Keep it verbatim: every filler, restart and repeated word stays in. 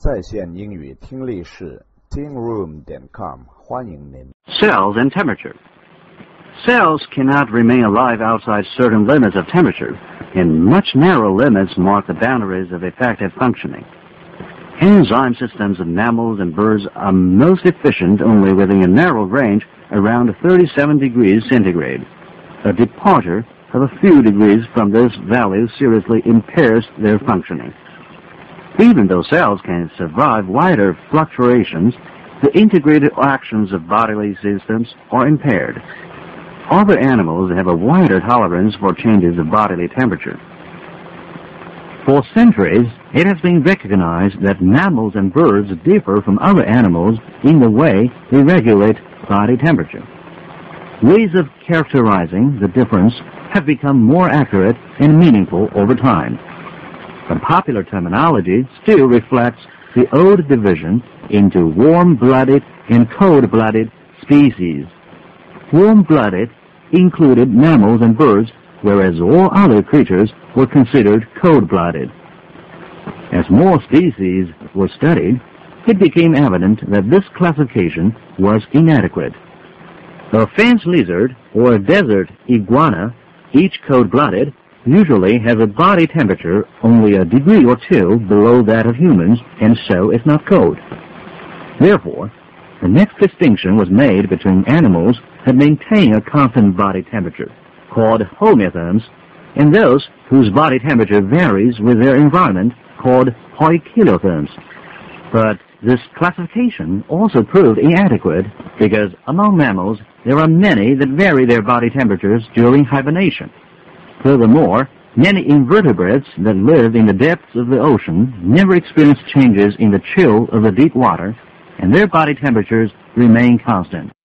在线英语听力室 tingroom 点 com 欢迎您。 Cells and temperature. Cells cannot remain alive outside certain limits of temperature, and much narrow limits mark the boundaries of effective functioning. Enzyme systems of mammals and birds are most efficient only within a narrow range around thirty-seven degrees centigrade. A departure of a few degrees from this value seriously impairs their functioning. Even though cells can survive wider fluctuations, the integrated actions of bodily systems are impaired. Other animals have a wider tolerance for changes of bodily temperature. For centuries, it has been recognized that mammals and birds differ from other animals in the way they regulate body temperature. Ways of characterizing the difference have become more accurate and meaningful over time. The popular terminology still reflects the old division into warm-blooded and cold-blooded species. Warm-blooded included mammals and birds, whereas all other creatures were considered cold-blooded. As more species were studied, it became evident that this classification was inadequate. A fence lizard or a desert iguana, each cold-blooded, usually has a body temperature only a degree or two below that of humans, and so is not cold. Therefore, the next distinction was made between animals that maintain a constant body temperature, called homeotherms, and those whose body temperature varies with their environment, called poikilotherms. But this classification also proved inadequate because among mammals there are many that vary their body temperatures during hibernation. Furthermore, many invertebrates that live in the depths of the ocean never experience changes in the chill of the deep water, and their body temperatures remain constant.